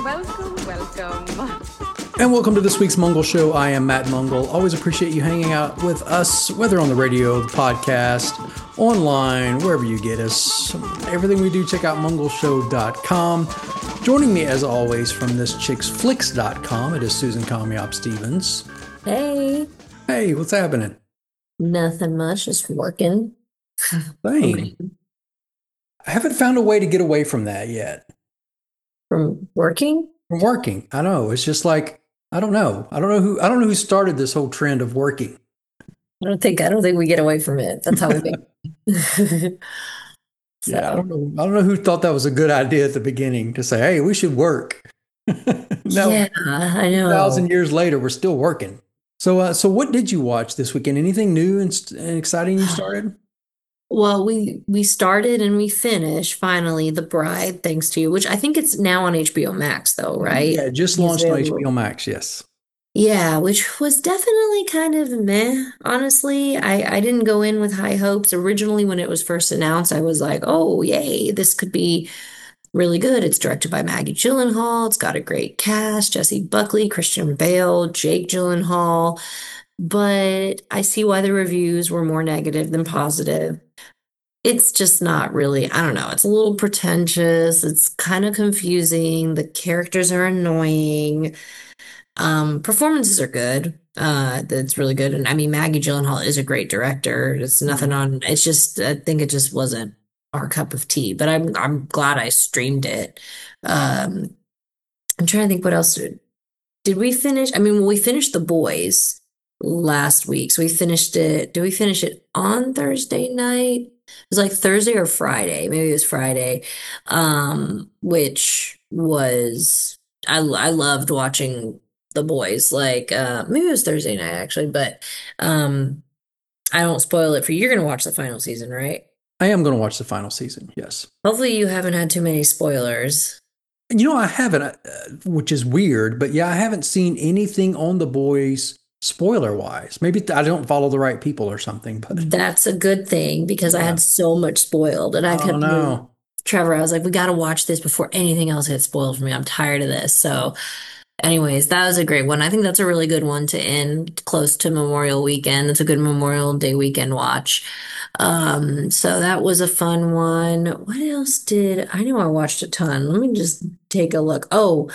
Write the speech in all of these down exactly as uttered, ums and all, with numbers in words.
Welcome, welcome. And welcome to this week's Mungle Show. I am Matt Mungle. Always appreciate you hanging out with us, whether on the radio, the podcast, online, wherever you get us. Everything we do, check out mungle show dot com. Joining me, as always, from this chicks flicks dot com, it is Susan Comyop Stevens. Hey. Hey, what's happening? Nothing much, just working. Same. I haven't found a way to get away from that yet. From working? From working. I know. It's just like, I don't know. I don't know who I don't know who started this whole trend of working. I don't think I don't think we get away from it. That's how we make it. So. Yeah, I don't know. I don't know who thought that was a good idea at the beginning to say, hey, we should work. Now, yeah, I know. A thousand years later, we're still working. So, uh, so what did you watch this weekend? Anything new and, and exciting you started? Well, we we started and we finished finally The Bride, thanks to you, which I think it's now on H B O Max, though, right? Yeah, just launched on H B O Max. Yes. Yeah, which was definitely kind of meh, honestly. I, I didn't go in with high hopes. Originally, when it was first announced, I was like, oh, yay, this could be really good. It's directed by Maggie Gyllenhaal. It's got a great cast, Jessie Buckley, Christian Bale, Jake Gyllenhaal. But I see why the reviews were more negative than positive. It's just not really, I don't know, it's a little pretentious. It's kind of confusing. The characters are annoying. Um, performances are good. Uh, that's really good. And I mean, Maggie Gyllenhaal is a great director. It's nothing on, it's just, I think it just wasn't our cup of tea, but I'm, I'm glad I streamed it. Um, I'm trying to think what else did, did we finish? I mean, well, we finished The Boys last week. So we finished it. Did we finish it on Thursday night? It was like Thursday or Friday. Maybe it was Friday. Um, which was, I, I loved watching The Boys. Like, uh, maybe it was Thursday night actually, but, um, I don't spoil it for you. You're going to watch the final season, right? I am going to watch the final season. Yes. Hopefully you haven't had too many spoilers. You know, I haven't, uh, which is weird, but yeah, I haven't seen anything on The Boys spoiler wise. Maybe I don't follow the right people or something, but that's a good thing because yeah. I had so much spoiled and I kept oh, no. Trevor, I was like, we got to watch this before anything else gets spoiled for me. I'm tired of this. So anyways, that was a great one. I think that's a really good one to end close to Memorial Weekend. It's a good Memorial Day weekend watch. Um, so that was a fun one. What else did I know I watched a ton. Let me just take a look. Oh,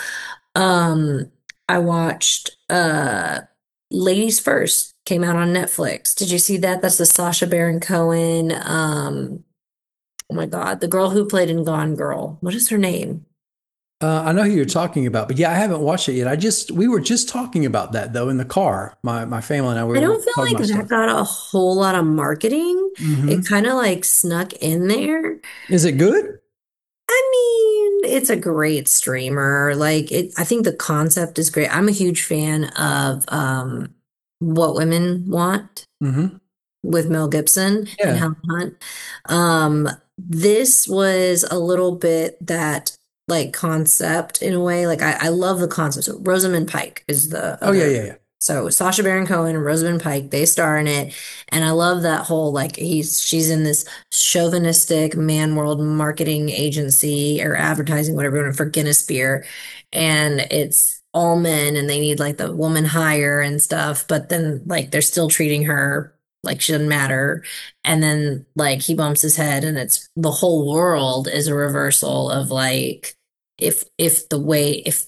um, I watched uh Ladies First, came out on Netflix. Did you see that? That's the Sacha Baron Cohen. Um, oh my God, the girl who played in Gone Girl. What is her name? Uh, I know who you're talking about, but yeah, I haven't watched it yet. I just we were just talking about that though in the car. My my family and I were. I don't feel talking like about that stuff. got a whole lot of marketing. Mhm. It kind of like snuck in there. Is it good? I mean, it's a great streamer. Like it, I think the concept is great. I'm a huge fan of um, What Women Want Mm-hmm. with Mel Gibson Yeah. and Helen Hunt. Um, this was a little bit that like concept in a way. Like I, I love the concept. So Rosamund Pike is the Oh yeah, other- yeah, yeah. So Sacha Baron Cohen and Rosamund Pike, they star in it. And I love that whole, like, he's, she's in this chauvinistic man world marketing agency or advertising, whatever you want, for Guinness beer. And it's all men and they need like the woman hire and stuff. But then like, they're still treating her like she doesn't matter. And then like he bumps his head and it's the whole world is a reversal of like, if, if the way, if,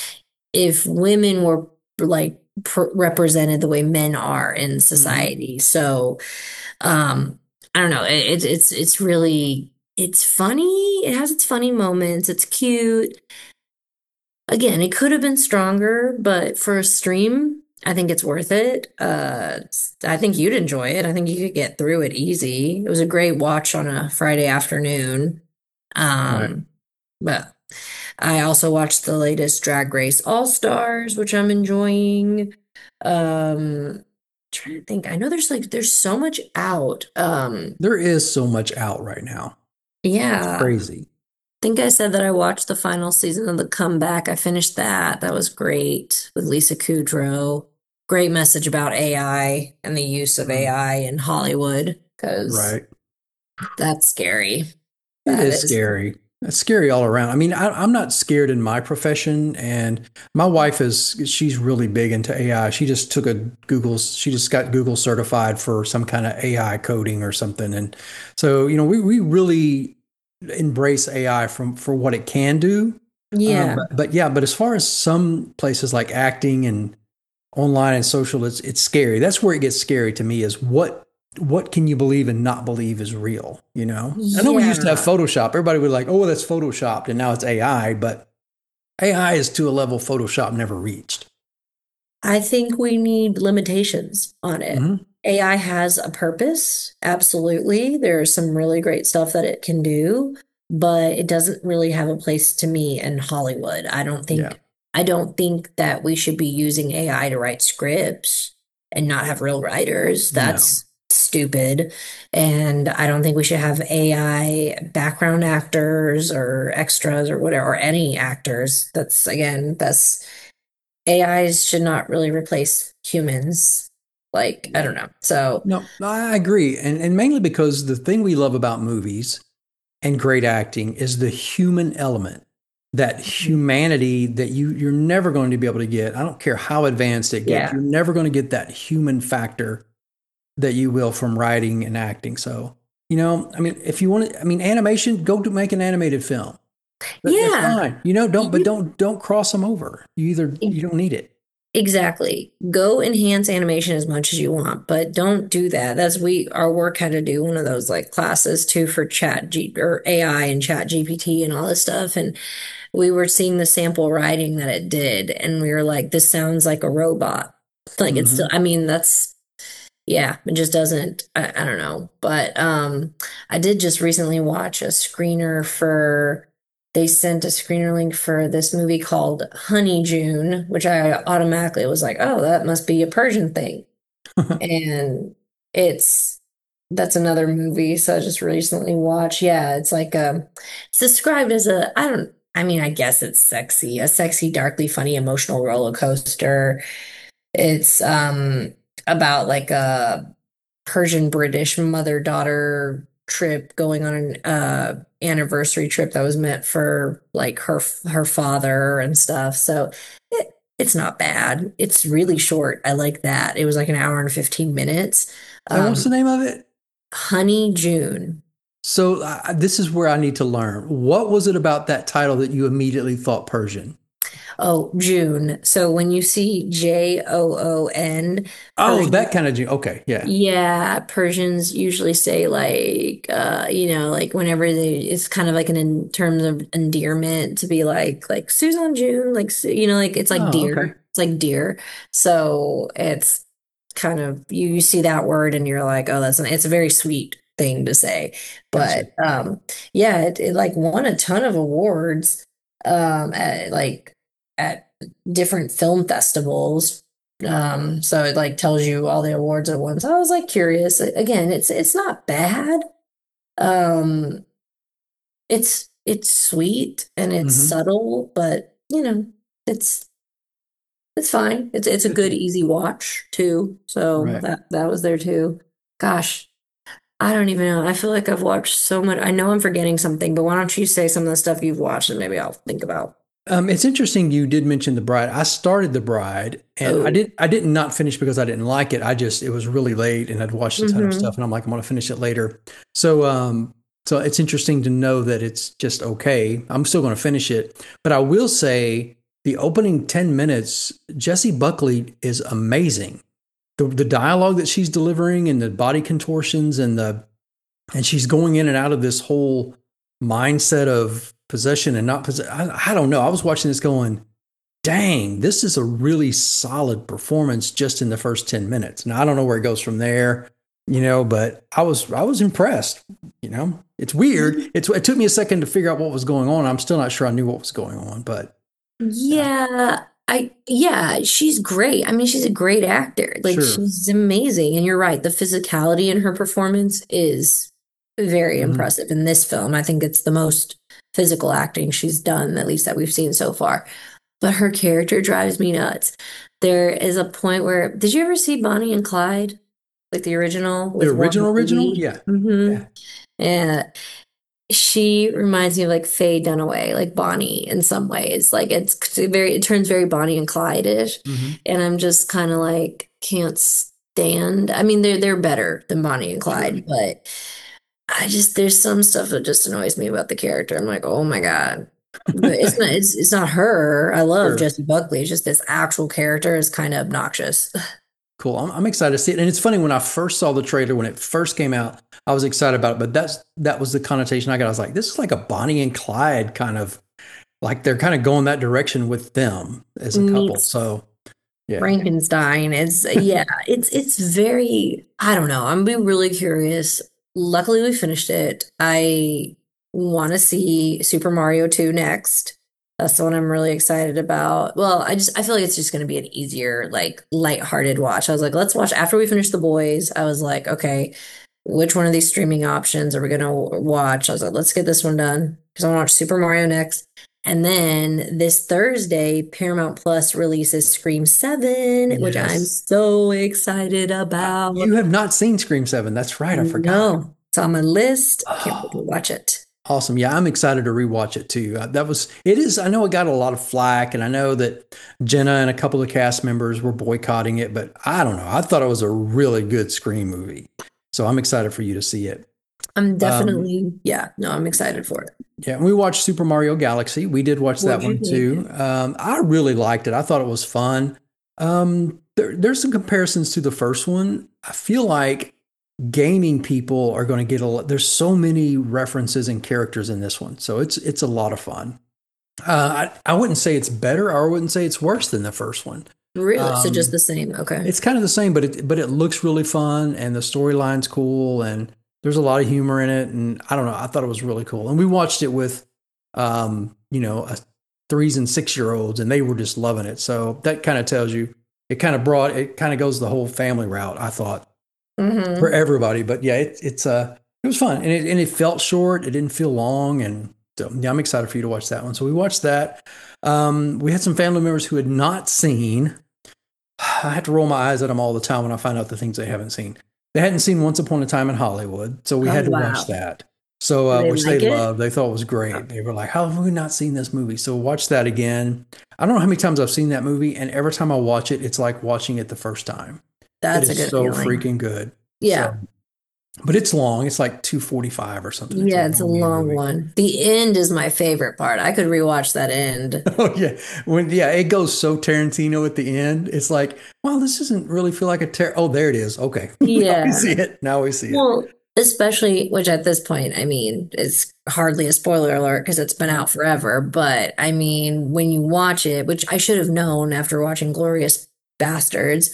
if women were like, pr- represented the way men are in society. Mm-hmm. So, um, I don't know. It, it's it's it's really it's funny. It has its funny moments. It's cute. Again, it could have been stronger, but for a stream, I think it's worth it. Uh, I think you'd enjoy it. I think you could get through it easy. It was a great watch on a Friday afternoon. Um, right. But I also watched the latest Drag Race All Stars, which I'm enjoying. Um, trying to think. I know there's like there's so much out. Um, there is so much out right now. Yeah, it's crazy. I think I said that I watched the final season of The Comeback. I finished that. That was great with Lisa Kudrow. Great message about A I and the use of A I in Hollywood, because right. that's scary. That it is, is scary. It's scary all around. I mean, I, I'm not scared in my profession, and my wife is, she's really big into A I. She just took a Google, she just got Google certified for some kind of A I coding or something. And so, you know, we, we really embrace A I from for what it can do. Um, Yeah. but, but yeah, but as far as some places like acting and online and social, it's it's scary. That's where it gets scary to me is what what can you believe and not believe is real, you know? I know we used to have Yeah. Photoshop. Everybody would like, oh, that's Photoshopped, and now it's A I, but A I is to a level Photoshop never reached. I think we need limitations on it. Hmm. A I has a purpose, absolutely. There's some really great stuff that it can do, but it doesn't really have a place to me in Hollywood. I don't Yeah. think I don't think that we should be using A I to write scripts and not have real writers. No. That's stupid. And I don't think we should have A I background actors or extras or whatever, or any actors. That's again, that's A Is should not really replace humans. Like, I Yeah. don't know. So, No, I agree. And and mainly because the thing we love about movies and great acting is the human element, that humanity that you you're never going to be able to get. I don't care how advanced it gets, yeah. you're never going to get that human factor that you will from writing and acting. So, you know, I mean, if you want to, I mean, animation, go to make an animated film. That, that's Yeah. fine. You know, don't, but You, don't, don't cross them over. You either, you don't need it. exactly. Go enhance animation as much as you want, but don't do that. That's we our work had to do one of those like classes too for chat G or A I and chat G P T and all this stuff. And we were seeing the sample writing that it did, and we were like, this sounds like a robot. Like it's still, Hmm. I mean, that's yeah, it just doesn't, I, I don't know. But um I did just recently watch a screener for they sent a screener link for this movie called Honey June, which I automatically was like, oh, that must be a Persian thing. And it's that's another movie. So I just recently watched. Yeah, it's like um it's described as a I don't I mean, I guess it's sexy, a sexy, darkly funny, emotional roller coaster. It's um about like a Persian British mother-daughter trip going on an uh anniversary trip that was meant for like her her father and stuff. So it, it's not bad. It's really short. I like that. It was like an hour and fifteen minutes. And what's the Um, name of it? Honey June. So uh, this is where I need to learn. What was it about that title that you immediately thought Persian? Oh, June. So when you see J O O N, Oh, Persian. that kind of, Ju- okay. Yeah. Yeah, Persians usually say like uh you know like whenever they it's kind of like an in terms of endearment to be like like Susan June like Su- you know like it's like Oh, okay. dear it's like dear so it's kind of you, you see that word and you're like oh that's an, it's a very sweet thing to say Gotcha. but um yeah it, it like won a ton of awards um at like at different film festivals um, so it like tells you all the awards at once. I was like curious. Again, it's it's not bad. Um, it's it's sweet and it's Hmm. subtle, but you know, it's it's fine. It's it's a good easy watch too. So Right. that that was there too. Gosh, I don't even know. I feel like I've watched so much. I know I'm forgetting something, but why don't you say some of the stuff you've watched and maybe I'll think about. Um, it's interesting you did mention The Bride. I started The Bride and I Oh. did I did not finish because I didn't like it. I just it was really late and I'd watched a ton of stuff Mm-hmm. and I'm like, I'm gonna finish it later. So um so it's interesting to know that it's just okay. I'm still gonna finish it. But I will say the opening ten minutes, Jessie Buckley is amazing. The the dialogue that she's delivering and the body contortions and the and she's going in and out of this whole mindset of possession and not possession. I, I don't know. I was watching this going, dang, this is a really solid performance just in the first ten minutes. Now I don't know where it goes from there, you know, but I was I was impressed. You know, it's weird. It's it took me a second to figure out what was going on. I'm still not sure I knew what was going on, but yeah, Yeah, I yeah, she's great. I mean, she's a great actor. Like sure. she's amazing. And you're right, the physicality in her performance is very Hmm. impressive in this film. I think it's the most physical acting she's done, at least that we've seen so far. But her character drives me nuts. There is a point where, did you ever see Bonnie and Clyde? Like the original The with Warren original original, Beatty? yeah, Mm-hmm. yeah. Yeah. She reminds me of like Faye Dunaway, like Bonnie in some ways. Like it's very, it turns very Bonnie and Clyde-ish. Hmm. And I'm just kind of like, can't stand. I mean, they're they're better than Bonnie and Sure. Clyde, but I just there's some stuff that just annoys me about the character. I'm like, oh my God. But it's not it's it's not her. I love Sure. Jessie Buckley. It's just this actual character is kind of obnoxious. Cool. I'm, I'm excited to see it. And it's funny when I first saw the trailer when it first came out, I was excited about it. But that's that was the connotation I got. I was like, this is like a Bonnie and Clyde kind of like they're kind of going that direction with them as a couple. Meets So yeah. Frankenstein. It's yeah, it's it's very I don't know. I'm be really curious. Luckily we finished it. I want to see Super Mario two next. That's the one I'm really excited about. Well, I just I feel like it's just going to be an easier, like lighthearted watch. I was like, let's watch after we finish The Boys. I was like, okay, which one of these streaming options are we going to watch? I was like, let's get this one done because I want to watch Super Mario next. And then this Thursday, Paramount Plus releases Scream seven, which I'm Yes. so excited Uh, about. You have not seen Scream seven. That's right. I forgot. No, it's on my list. Can't wait to Oh, watch it. awesome. Yeah, I'm excited to rewatch it too. Uh, that was, it is, I know it got a lot of flack, and I know that Jenna and a couple of cast members were boycotting it, but I don't know. I thought it was a really good Scream movie. So I'm excited for you to see it. I'm Um, definitely, yeah, no, I'm excited for it. yeah, and we watched Super Mario Galaxy. We did watch that What'd you one think? too. Um, I really liked it. I thought it was fun. Um, there, there's some comparisons to the first one. I feel like gaming people are going to get a lot. There's so many references and characters in this one, so it's it's a lot of fun. Uh, I I wouldn't say it's better, or I wouldn't say it's worse than the first one. Really? So just Um, the same. Okay. it's kind of the same, but it but it looks really fun, and the storyline's cool, and there's a lot of humor in it, and I don't know. I thought it was really cool, and we watched it with, um, you know, a threes and six year olds, and they were just loving it. So that kind of tells you. It kind of brought it kind of goes the whole family route. I thought for Mm-hmm. everybody. But yeah, it, it's uh, it was fun, and it and it felt short. It didn't feel long, and so, yeah, I'm excited for you to watch that one. So we watched that. Um, we had some family members who had not seen. I have to roll my eyes at them all the time when I find out the things they haven't seen. They hadn't seen Once Upon a Time in Hollywood, so we Oh, had to watch wow. that. So, Do uh, they which they like it? loved. They thought was great. They were like, "How have we not seen this movie?" So watch that again. I don't know how many times I've seen that movie, and every time I watch it, it's like watching it the first time. It That's a is good so feeling. freaking good. Yeah. So, but it's long. It's like two forty-five or something. It's a Yeah, it's a long long movie. one. The end is my favorite part. I could rewatch that end. Oh yeah, when yeah, it goes so Tarantino at the end. It's like, well, this doesn't really feel like a Tar. Oh, there it is. Okay, now we see Yeah. it. Now we see it. Well, especially, which at this point, I mean, it's hardly a spoiler alert because it's been out forever. But I mean, when you watch it, which I should have known after watching Glorious Bastards,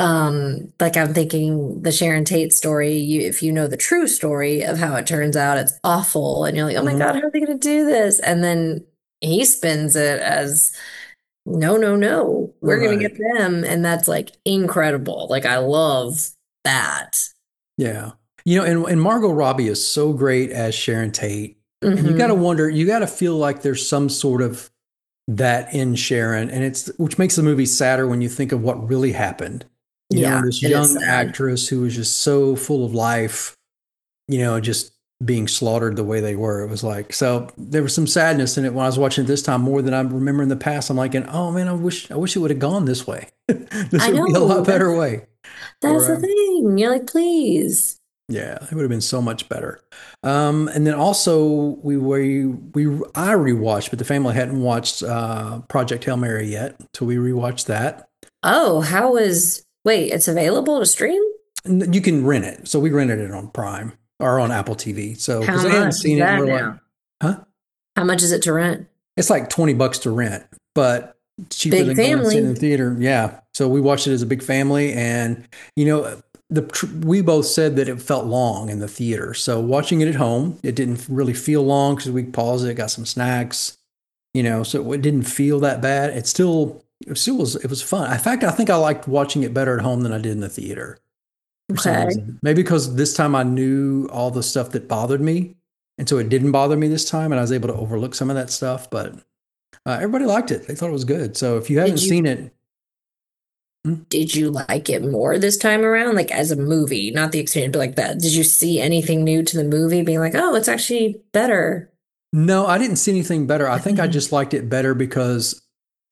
um, like I'm thinking the Sharon Tate story, you, if you know the true story of how it turns out, it's awful. And you're like, oh my Mhm. God, how are they going to do this? And then he spins it as, no, no, no, we're going to get Right. them. And that's like incredible. Like, I love that. Yeah. You know, and and Margot Robbie is so great as Sharon Tate, and you got to Hmm. wonder, you got to feel like there's some sort of that in Sharon, and it's which makes the movie sadder when you think of what really happened. You know, Yeah, this it is young sad. actress who was just so full of life, you know, just being slaughtered the way they were. It was like, so there was some sadness in it when I was watching it this time more than I remember in the past. I'm like, oh man, I wish, I wish it would have gone this way. This I would be a know. lot better That's way. that's Or, the um, thing. You're like, please. yeah, it would have been so much better. Um, and then also we, we, we, I rewatched, but the family hadn't watched, uh, Project Hail Mary yet. So we rewatched that. Oh, how is wait, it's available to stream? And you can rent it. So we rented it on Prime or on Apple T V. So, How cause they hadn't much is seen it and that we're like, now? huh? How much is it to rent? It's like twenty bucks to rent, but cheaper Big than going and seeing it in family. the theater. Yeah. So we watched it as a big family, and you know, the tr- we both said that it felt long in the theater. So watching it at home, it didn't really feel long because we paused it, got some snacks, you know, so it didn't feel that bad. It still it still was it was fun. In fact, I think I liked watching it better at home than I did in the theater for some Okay. reason. Maybe because this time I knew all the stuff that bothered me, and so it didn't bother me this time, and I was able to overlook some of that stuff. But uh, everybody liked it; they thought it was good. So if you haven't Did you seen it, Mm. Did you like it more this time around? Like as a movie, not the experience, but like that. Did you see anything new to the movie being like, oh, it's actually better? No, I didn't see anything better. I think I just liked it better because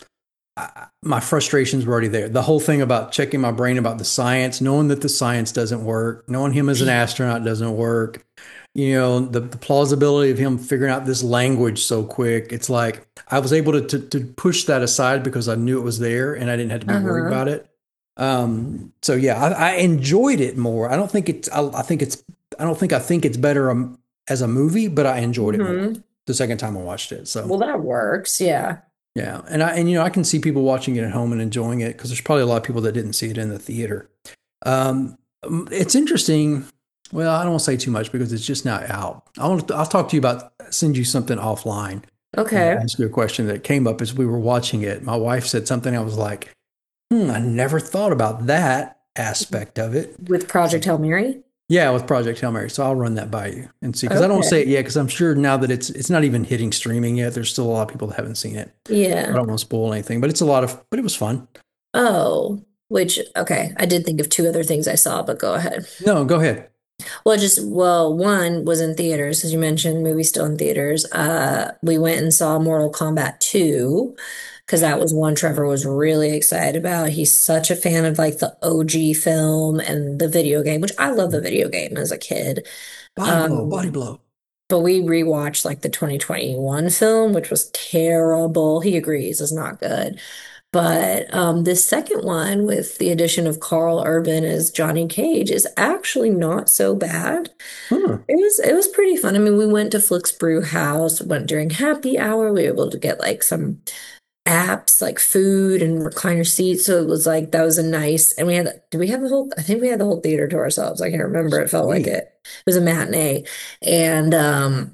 I, my frustrations were already there. The whole thing about checking my brain about the science, knowing that the science doesn't work, knowing him as an astronaut doesn't work, you know, the, the plausibility of him figuring out this language so quick. It's like I was able to, to, to push that aside because I knew it was there and I didn't have to be worried Uh-huh. about it. Um, so yeah, I, I enjoyed it more. I don't think it's, I, I think it's, I don't think I think it's better um, as a movie, but I enjoyed it more Hmm. the second time I watched it. So. Well, that works. Yeah. Yeah, and I and you know I can see people watching it at home and enjoying it because there's probably a lot of people that didn't see it in the theater. Um, um, it's interesting. Well, I don't want to say too much because it's just not out. I want to, I'll talk to you about send you something offline and Okay. ask you a question that came up as we were watching it. My wife said something. I was like, hmm, I never thought about that aspect of it. With Project Hail Mary? Yeah, with Project Hail Mary. So I'll run that by you and see because I don't say Okay. it yet because I'm sure now that it's it's not even hitting streaming yet. There's still a lot of people that haven't seen it. I Yeah. don't want to spoil anything, but it's a lot of, but it was fun. Oh, which, okay. I did think of two other things I saw, but go ahead. No, go ahead. Well, just, well, one was in theaters, as you mentioned, movie still in theaters. Uh, we went and saw Mortal Kombat two because that was one Trevor was really excited about. He's such a fan of like the O G film and the video game, which I love the video game as a kid. Body blow, body Um, blow. but we rewatched like the twenty twenty-one film, which was terrible. He agrees it's not good. But um, this second one with the addition of Carl Urban as Johnny Cage is actually not so bad. Huh. It was it was pretty fun. I mean, we went to Flick's Brew House, went during happy hour. We were able to get like some apps, like food and recliner seats. So it was like that was a nice. And we had, did we have the whole? I think we had the whole theater to ourselves. I can't remember. It felt like Sweet. it. It was a matinee, and um,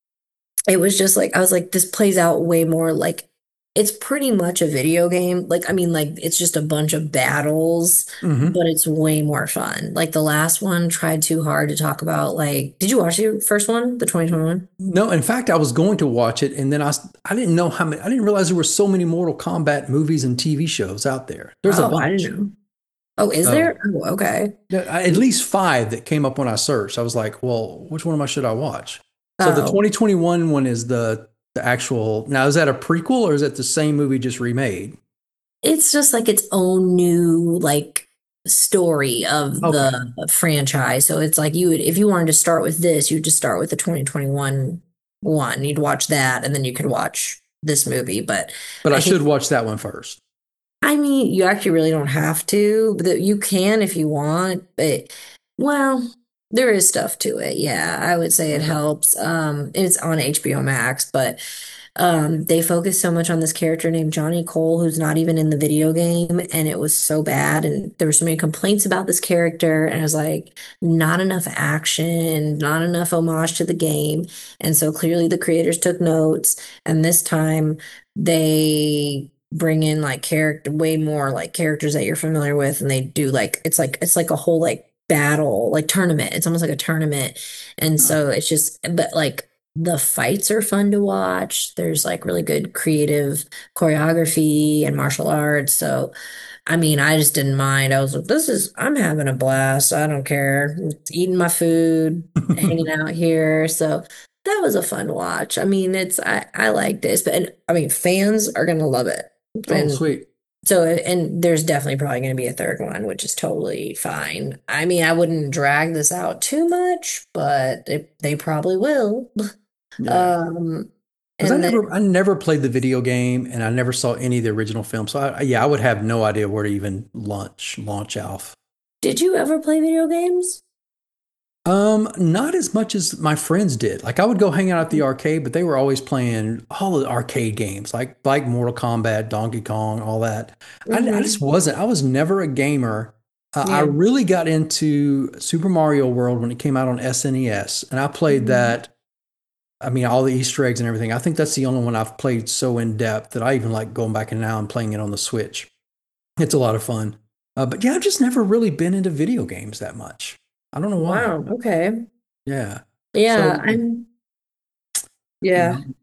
it was just like I was like, this plays out way more like it's pretty much a video game. Like, I mean, like it's just a bunch of battles, Hmm. but it's way more fun. Like the last one tried too hard to talk about like, did you watch the first one, the twenty twenty-one? No, in fact, I was going to watch it, and then I s- I didn't know how many. I didn't realize there were so many Mortal Kombat movies and T V shows out there. There's a Oh, I bunch. didn't know. Oh, is So there? Oh, okay. yeah, I- at least five that came up when I searched. I was like, well, which one of them should I watch? So the Oh, twenty twenty-one one is the the actual. Now, is that a prequel or is it the same movie just remade? it's just like its own new like story of Okay. the franchise. So it's like you would, if you wanted to start with this, you'd just start with the twenty twenty-one one. You'd watch that, and then you could watch this movie. But But I I think, should watch that one first. I mean, you actually really don't have to, but you can if you want. But well, there is stuff to it. Yeah, I would say it Okay. helps. Um, it's on H B O Max, but um, they focus so much on this character named Johnny Cole, who's not even in the video game, and it was so bad. And there were so many complaints about this character, and I was like, not enough action, not enough homage to the game. And so clearly the creators took notes, and this time they bring in like character way more like characters that you're familiar with, and they do like it's like it's like a whole like battle, like tournament. It's almost like a tournament. And Huh. so it's just, but like the fights are fun to watch. There's like really good creative choreography and martial arts. So, I mean, I just didn't mind. I was like, this is, I'm having a blast. I don't care. Eating my food, hanging out here. So that was a fun watch. I mean, it's, I, I like this, but and, I mean, fans are going to love it. Oh, And sweet. so, and there's definitely probably going to be a third one, which is totally fine. I mean, I wouldn't drag this out too much, but it, they probably will. Yeah. Um, Because I and then, never, I never played the video game, and I never saw any of the original films. So I, yeah, I would have no idea where to even launch launch off. did you ever play video games? Um, not as much as my friends did. Like I would go hang out at the arcade, but they were always playing all the arcade games, like like Mortal Kombat, Donkey Kong, all that. I, I just Hmm. wasn't. I was never a gamer. Uh, I Yeah. really got into Super Mario World when it came out on S N E S, and I played Mhm. that. I mean, all the Easter eggs and everything. I think that's the only one I've played so in depth that I even like going back and now and playing it on the Switch. It's a lot of fun. Uh, but yeah, I've just never really been into video games that much. I don't know why. Wow. Okay. Yeah. Yeah. So, I'm, you yeah. know.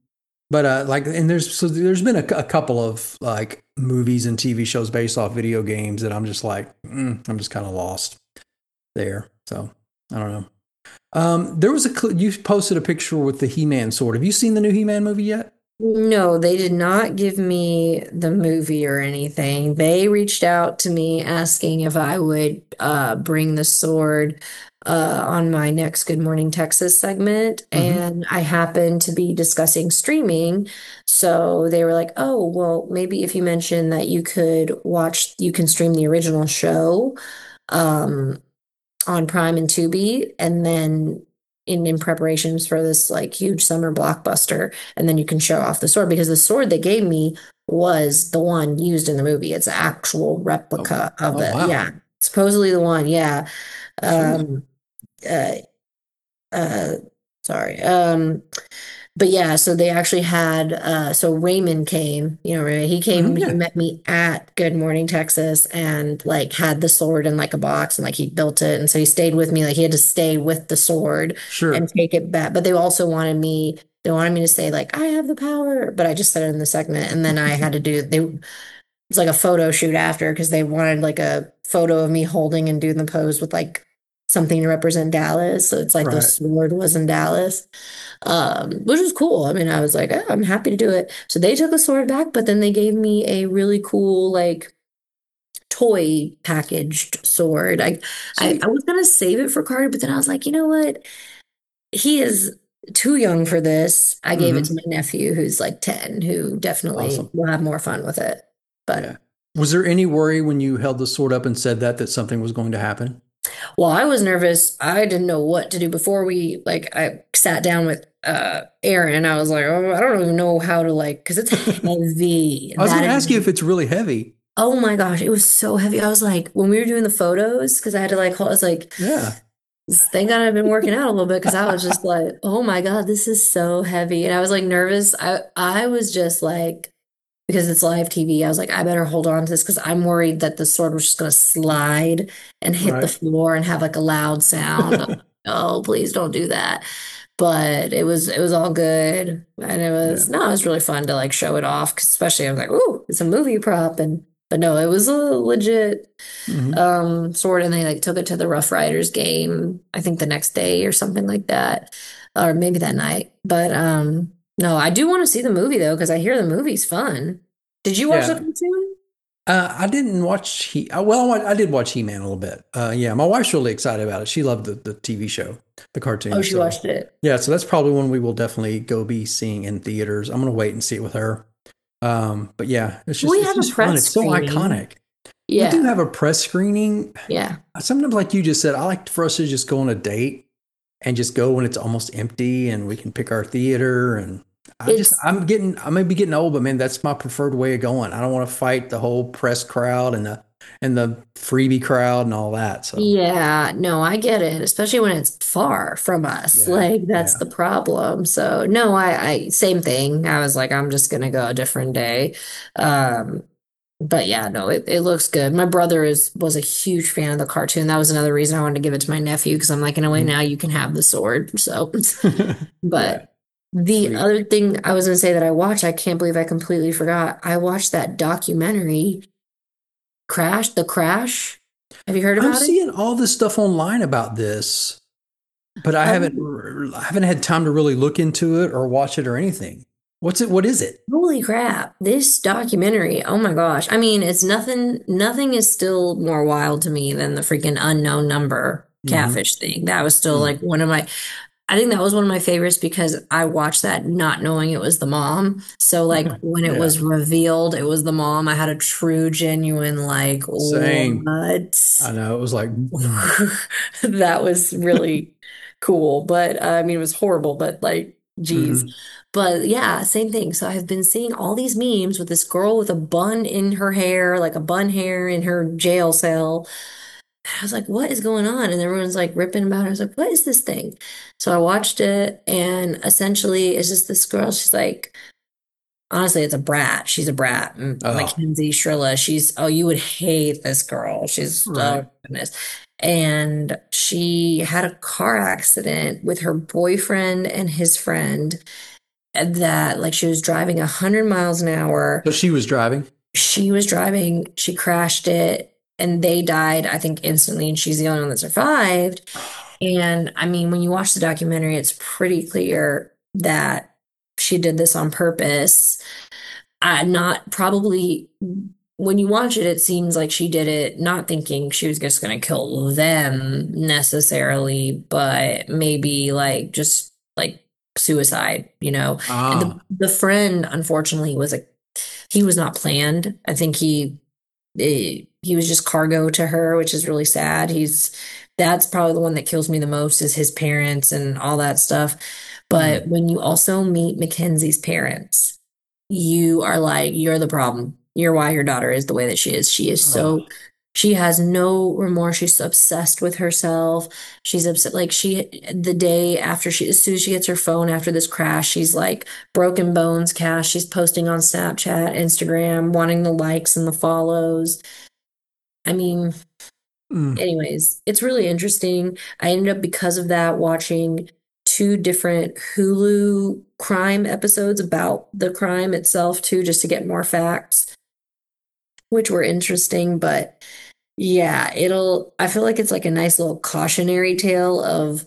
But uh, like, and there's so there's been a, a couple of like movies and T V shows based off video games that I'm just like, mm, I'm just kind of lost there. So I don't know. Um, there was a cl- you posted a picture with the He-Man sword. Have you seen the new He-Man movie yet? No, they did not give me the movie or anything. They reached out to me asking if I would uh, bring the sword uh, on my next Good Morning Texas segment. Mm-hmm. And I happened to be discussing streaming. So they were like, oh, well, maybe if you mention that you could watch, you can stream the original show um, on Prime and Tubi, and then in in preparations for this like huge summer blockbuster, and then you can show off the sword because the sword they gave me was the one used in the movie. It's an actual Oh, replica of oh it. wow. Yeah, supposedly the one. Yeah. Sweet. Um. Uh. Uh. Sorry. Um. But yeah, so they actually had uh so Raymond came, you know, Ray- he Hmm, came, he yeah, met me at Good Morning Texas and like had the sword in like a box and like he built it. And so he stayed with me, like he had to stay with the sword and sure. take it back. But they also wanted me, they wanted me to say, like, I have the power, but I just said it in the segment. And then I had to do they it's like a photo shoot after because they wanted like a photo of me holding and doing the pose with like something to represent Dallas. So it's like the Right. sword was in Dallas, um, which was cool. I mean, I was like, oh, I'm happy to do it. So they took the sword back, but then they gave me a really cool like toy packaged sword. I I, I Sweet. was gonna save it for Carter, but then I was like, you know what? He is too young for this. I gave it to Hmm. my nephew who's like ten, who definitely Awesome. will have more fun with it. But Yeah. Was there any worry when you held the sword up and said that that something was going to happen? well, I was nervous. I didn't know what to do before we like I sat down with uh Aaron and I was like, oh, I don't even know how to like because it's heavy. I was going That to ask you is if it's really heavy. oh my gosh, it was so heavy. I was like, when we were doing the photos, because I had to like hold, I was like, Yeah. thank God I've been working out a little bit because I was just like, oh my God, this is so heavy. And I was like nervous. I I was just like because it's live T V, I was like, I better hold on to this because I'm worried that the sword was just gonna slide and hit the Right. floor and have like a loud sound. Oh, please don't do that. But it was it was all good. And it Yeah. was no, it was really fun to like show it off, 'cause especially I was like, ooh, it's a movie prop. And but no, it was a legit Hmm. um sword and they like took it to the Rough Riders game, I think the next day or something like that. Or maybe that night. But um no, I do want to see the movie though, because I hear the movie's fun. Did you watch the Yeah. cartoon? Uh, I didn't watch He. uh, Well, I, I did watch He-Man a little bit. Uh, yeah, my wife's really excited about it. She loved the, the T V show, the Oh, cartoon. she So watched it. yeah, so that's probably one we will definitely go be seeing in theaters. I'm gonna wait and see it with her. Um, but yeah, it's just We it's have a just fun. press It's so screening. iconic. We do Yeah. have a press screening. Yeah. Sometimes, like you just said, I like for us to just go on a date and just go when it's almost empty and we can pick our theater. And I just, It's I'm getting, I may be getting old, but man, that's my preferred way of going. I don't want to fight the whole press crowd and the, and the freebie crowd and all that. So yeah, no, I get it, especially when it's far from us. yeah, Like that's yeah. the problem. So no, I, I same thing. I was like, I'm just gonna go a different day. Um, but yeah, no, it, it looks good. My brother is was a huge fan of the cartoon. That was another reason I wanted to give it to my nephew because I'm like, in a way, Mhm. now you can have the sword. So, Yeah, but the sweet. other thing I was gonna say that I watched, I can't believe I completely forgot. I watched that documentary, Crash, The Crash. Have you heard I'm about it? seeing all this stuff online about this, but I haven't, Um, I haven't had time to really look into it or watch it or anything. What's it? What is it? Holy crap, this documentary, oh my gosh. I mean, it's nothing, nothing is still more wild to me than the freaking unknown number Hmm. catfish thing. That was still like one of my, I think that was one of my favorites because I watched that not knowing it was the mom. So like when it Yeah, was revealed it was the mom, I had a true, genuine like, same. what? I know. It was like, mm, That was really cool. But uh, I mean, it was horrible, but like, geez. mhm. But yeah, same thing. So I've been seeing all these memes with this girl with a bun in her hair, like a bun hair in her jail cell. I was like, what is going on? And everyone's like ripping about it. I was like, what is this thing? So I watched it, and essentially, it's just this girl. She's like, honestly, it's a brat. She's a brat. M- Oh, Mackenzie Shrilla. She's, oh, you would hate this girl. She's, right. oh, goodness. And she had a car accident with her boyfriend and his friend. that like she was driving a hundred miles an hour. So she was driving. She was driving, she crashed it, and they died, I think, instantly, and she's the only one that survived. And I mean, when you watch the documentary, it's pretty clear that she did this on purpose. Uh, not probably when you watch it, it seems like she did it not thinking she was just going to kill them necessarily, but maybe like just like suicide, you know. And the Ah, the friend, unfortunately, was a he was not planned. I think he eh, he was just cargo to her, which is really sad. He's That's probably the one that kills me the most is his parents and all that stuff. But mm, when you also meet Mackenzie's parents, you are like, you're the problem. You're why your daughter is the way that she is. She is so, oh, she has no remorse. She's obsessed with herself. She's upset. Like she, the day after she, as soon as she gets her phone after this crash, she's like broken bones cast. She's posting on Snapchat, Instagram, wanting the likes and the follows. I mean, mm, anyways, it's really interesting. I ended up, because of that, watching two different Hulu crime episodes about the crime itself, too, just to get more facts, which were interesting. But yeah, it'll, I feel like it's like a nice little cautionary tale of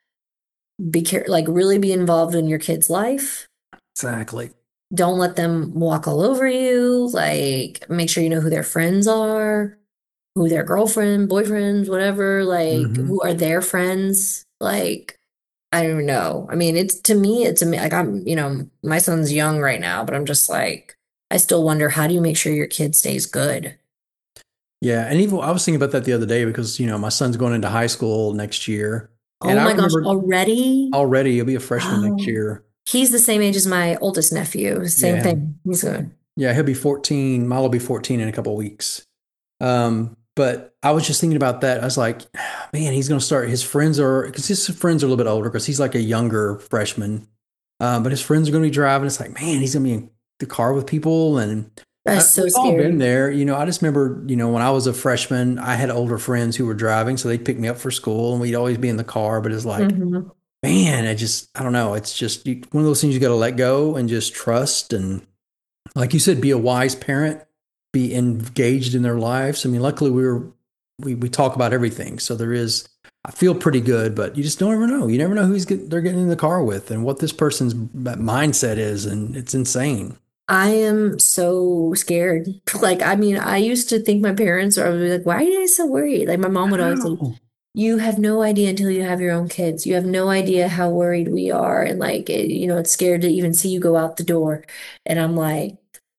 be care, like really be involved in your kid's life. exactly. Don't let them walk all over you. Like, make sure you know who their friends are, who their girlfriend, boyfriends, whatever, like Hmm. who are their friends. Like, I don't know. I mean, it's to me, it's ama- like I'm, you know, my son's young right now, but I'm just like, I still wonder how do you make sure your kid stays good? Yeah, and even I was thinking about that the other day because you know my son's going into high school next year, and Oh I my gosh, remember already? already he'll be a freshman next Oh, year. he's the same age as my oldest nephew. Same Yeah, thing. He's good. yeah, he'll be fourteen. Milo will be fourteen in a couple of weeks. Um, but I was just thinking about that. I was like, man, he's going to start. His friends are because his friends are a little bit older because he's like a younger freshman. Um, but his friends are going to be driving. It's like, man, he's going to be in the car with people, and uh, That's so we've all been scary. there. You know, I just remember, you know, when I was a freshman, I had older friends who were driving, so they'd pick me up for school, and we'd always be in the car. But it's like, Hmm. man, I just, I don't know. It's just you, one of those things you got to let go and just trust and like you said, be a wise parent, be engaged in their lives. I mean, luckily we were we we talk about everything, so there is. I feel pretty good, but you just don't ever know. You never know who he's get, they're getting in the car with and what this person's mindset is, and it's insane. I am so scared. Like, I mean, I used to think my parents are like, why are you guys so worried? Like, my mom would I always say, know. you have no idea until you have your own kids. You have no idea how worried we are. And like, it, you know, it's scared to even see you go out the door. And I'm like,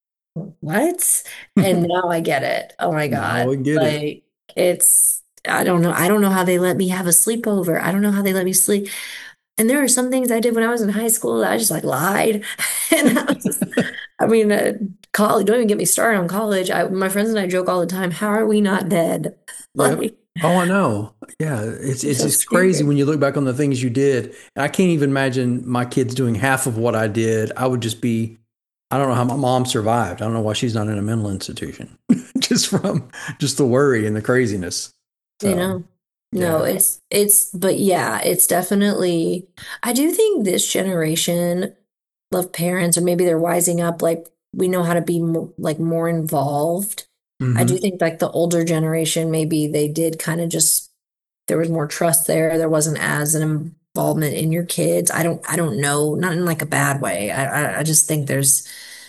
what? And now I get it. Oh my Now God. we get it. Like, it's, I don't know. I don't know how they let me have a sleepover. I don't know how they let me sleep. And there are some things I did when I was in high school that I just like lied. And I was just, I mean, uh, college, don't even get me started on college. I, my friends and I joke all the time, how are we not dead? Yep. Like, Oh, I know. Yeah, it's it's it's so just crazy scary. when you look back on the things you did. And I can't even imagine my kids doing half of what I did. I would just be, I don't know how my mom survived. I don't know why she's not in a mental institution. Just from just the worry and the craziness. You So, know, no, yeah. it's, it's, but yeah, it's definitely, I do think this generation of parents, or maybe they're wising up, like, we know how to be more, like more involved. I do Hmm. think like the older generation, maybe they did kind of just there was more trust there. There wasn't as an involvement in your kids. I don't I don't know, not in like a bad way. I I, I just think there's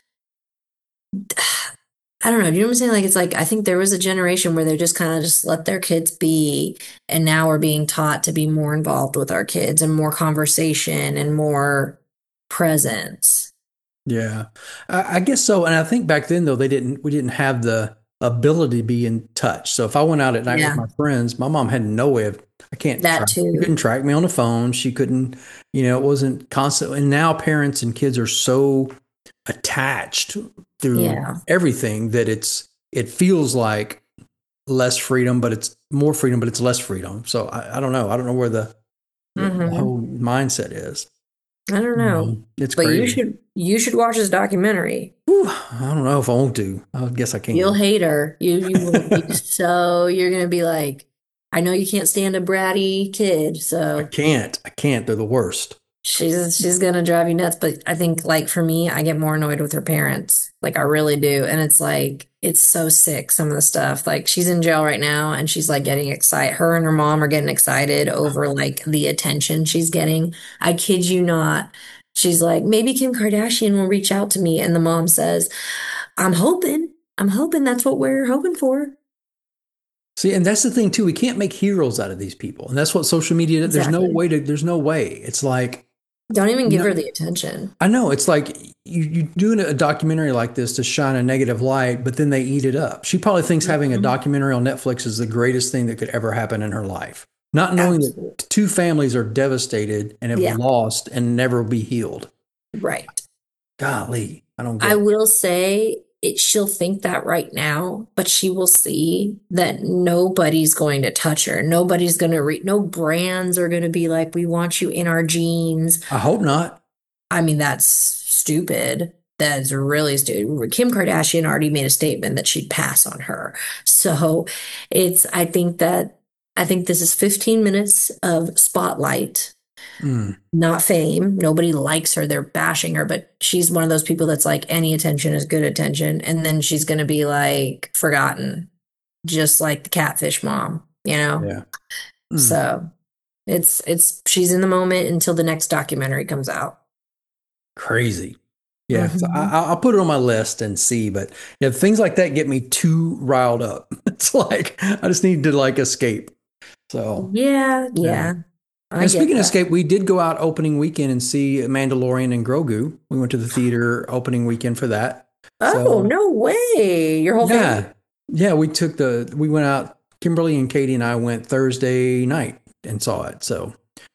I don't know. Do you know what I'm saying? Like it's like I think there was a generation where they just kind of just let their kids be, and now we're being taught to be more involved with our kids and more conversation and more presence. Yeah. I, I guess so. And I think back then though, they didn't we didn't have the ability to be in touch. So if I went out at night with Yeah, my friends, my mom had no way of I can't that track. She couldn't too. track me on the phone. She couldn't, you know, it wasn't constant. And now parents and kids are so attached through Yeah. everything that it's it feels like less freedom, but it's more freedom, but it's less freedom. So I, I don't know. I don't know where the, the, the Hmm. whole mindset is. I don't You know. know, it's But you crazy. should you should watch this documentary. Whew, I don't know if I want to. I guess I You'll can. hate her. You you will be so you're gonna be like, I know you can't stand a bratty kid, I so can't. I can't. They're the worst. She's she's gonna drive you nuts, but I think like for me, I get more annoyed with her parents. Like I really do. And it's like it's so sick, some of the stuff. Like she's in jail right now and she's like getting excited. Her and her mom are getting excited over like the attention she's getting. I kid you not. She's like, maybe Kim Kardashian will reach out to me. And the mom says, I'm hoping. I'm hoping that's what we're hoping for. See, and that's the thing too. We can't make heroes out of these people, and that's what social media. There's no Exactly. way to. There's no way. It's like Don't even give no, her the attention. I know. It's like you you doing a documentary like this to shine a negative light, but then they eat it up. She probably thinks having a Mhm. documentary on Netflix is the greatest thing that could ever happen in her life, not knowing Absolutely. that two families are devastated and have Yeah, lost and never be healed. right. Golly, I don't get I it. will say it, she'll think that right now, but she will see that nobody's going to touch her. Nobody's going to read, no brands are going to be like, we want you in our jeans. I hope not. I mean, that's stupid. That's really stupid. Kim Kardashian already made a statement that she'd pass on her. So it's, I think that, I think this is fifteen minutes of spotlight, Mm, not fame. Nobody likes her. They're bashing her, but she's one of those people that's like any attention is good attention. And then she's going to be like forgotten, just like the catfish mom, you know? yeah. Mm, So it's, it's, she's in the moment until the next documentary comes out. crazy. Yeah, so I, Hmm. I- I'll put it on my list and see. But yeah, things like that get me too riled up. It's like I just need to like escape. So Yeah, yeah. yeah, I And get speaking of that. escape, we did go out opening weekend and see Mandalorian and Grogu. We went to the theater opening weekend for that. Oh, So no way. Your whole family? yeah, yeah, we took the we went out. Kimberly and Katie and I went Thursday night and saw it. So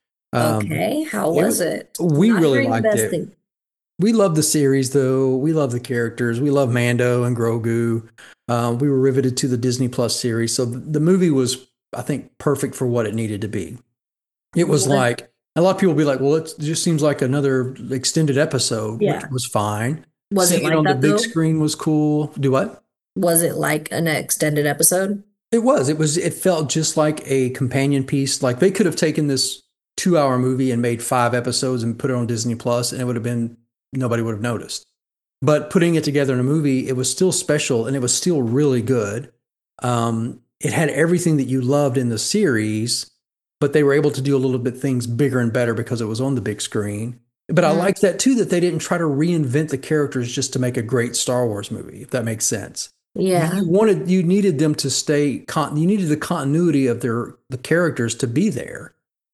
um, Okay, how it, was it? we Not really hearing the liked best it. thing. We love the series, though. We love the characters. We love Mando and Grogu. Um, we were riveted to the Disney Plus series. So the, the movie was, I think, perfect for what it needed to be. It was Was, like, a lot of people will be like, well, it just seems like another extended episode, which yeah. was fine. Was it Seeing it like on the that big though? screen was cool. Do what? Was it like an extended episode? It was. It was. It felt just like a companion piece. Like they could have taken this two-hour movie and made five episodes and put it on Disney Plus, and it would have been nobody would have noticed. But putting it together in a movie, it was still special and it was still really good. Um, it had everything that you loved in the series, but they were able to do a little bit things bigger and better because it was on the big screen. But I Mm, liked that too, that they didn't try to reinvent the characters just to make a great Star Wars movie, if that makes sense. You, yeah. you wanted, you needed them to stay, con- you needed the continuity of their the characters to be there.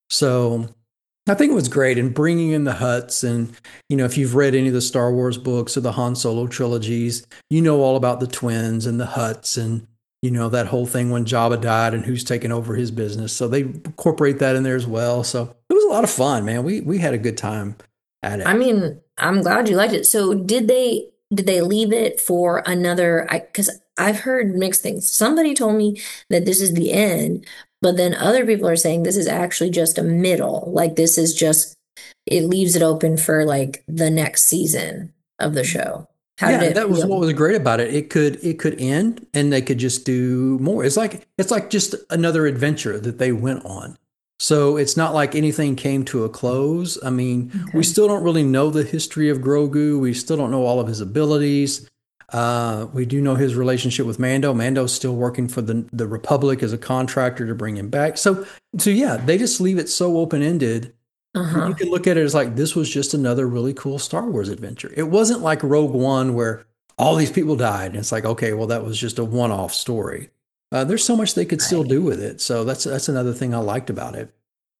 So I think it was great in bringing in the Hutts. And, you know, if you've read any of the Star Wars books or the Han Solo trilogies, you know all about the twins and the Hutts and, you know, that whole thing when Jabba died and who's taking over his business. So they incorporate that in there as well. So it was a lot of fun, man. We, we had a good time at I it. mean, I'm glad you liked it. So did they did they leave it for another I because I've heard mixed things. Somebody told me that this is the end, but then other people are saying this is actually just a middle. Like this is just it leaves it open for like the next season of the show. How did Yeah, it that was what feel? was great about it. It could it could end and they could just do more. It's like it's like just another adventure that they went on. So it's not like anything came to a close. I mean, we Okay. still don't really know the history of Grogu. We still don't know all of his abilities. Uh, we do know his relationship with Mando. Mando's still working for the the Republic as a contractor to bring him back. So so yeah, they just leave it so open ended that you Uh-huh. can look at it as like this was just another really cool Star Wars adventure. It wasn't like Rogue One where all these people died. And it's like, okay, well, that was just a one off story. Uh, there's so much they could still Right. do with it. So that's that's another thing I liked about it.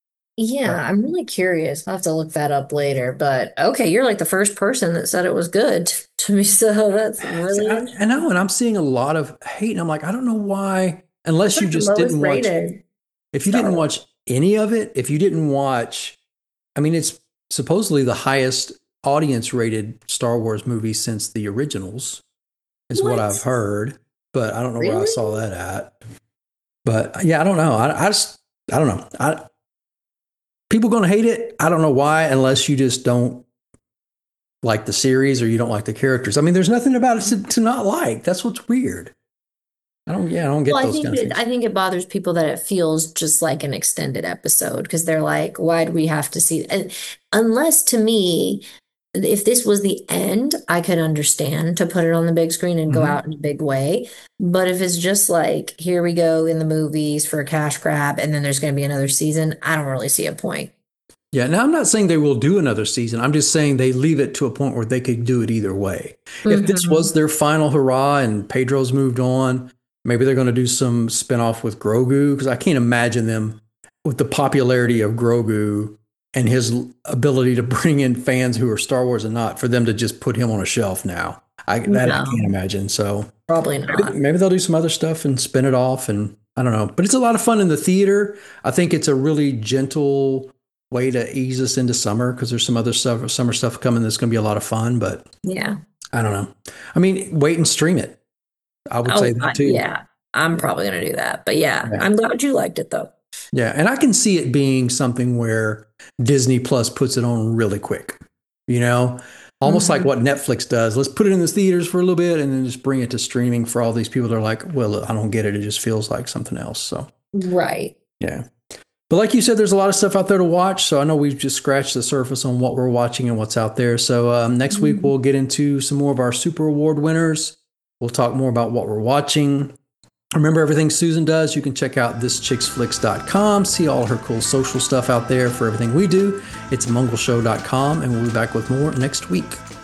Yeah, But I'm really curious. I'll have to look that up later. But okay, you're like the first person that said it was good to me, so that's see, really I, I know, interesting. and I'm seeing a lot of hate, and I'm like, I don't know why. Unless It's you like the just lowest didn't watch, rated if you Star didn't Wars. watch any of it, if you didn't watch, I mean, it's supposedly the highest audience rated Star Wars movie since the originals, is what I've What? heard. But I don't know where I Really? saw that at. But yeah, I don't know. I, I just, I don't know. I, people going to hate it. I don't know why, unless you just don't like the series or you don't like the characters. I mean, there's nothing about it to, to not like. That's what's weird. I don't, yeah, I don't get Well, I those think kind of it, things. I think it bothers people that it feels just like an extended episode because they're like, why do we have to see? And unless to me, if this was the end, I could understand to put it on the big screen and go Mhm. out in a big way. But if it's just like, here we go in the movies for a cash grab, and then there's going to be another season, I don't really see a point. Yeah. Now, I'm not saying they will do another season. I'm just saying they leave it to a point where they could do it either way. If this was Hmm. their final hurrah and Pedro's moved on, maybe they're going to do some spinoff with Grogu because I can't imagine them with the popularity of Grogu and his l- ability to bring in fans who are Star Wars and not for them to just put him on a shelf now. I that I can't No, imagine. So probably maybe, not. maybe they'll do some other stuff and spin it off and I don't know. But it's a lot of fun in the theater. I think it's a really gentle way to ease us into summer because there's some other stuff, summer stuff coming that's going to be a lot of fun. But Yeah. I don't know. I mean, wait and stream it. I would say Oh, that I- too. yeah. I'm probably going to do that. But yeah, Yeah. I'm glad you liked it though. Yeah. And I can see it being something where Disney Plus puts it on really quick, you know, almost like Mhm. what Netflix does. Let's put it in the theaters for a little bit and then just bring it to streaming for all these people that are like, well, I don't get it. It just feels like something else. So, Right. yeah. But like you said, there's a lot of stuff out there to watch. So I know we've just scratched the surface on what we're watching and what's out there. So um, next week, Mhm. we'll get into some more of our Super Award winners. We'll talk more about what we're watching. Remember everything Susan does, you can check out this chicks flicks dot com, see all her cool social stuff out there for everything we do. It's mungleshow dot com, and we'll be back with more next week.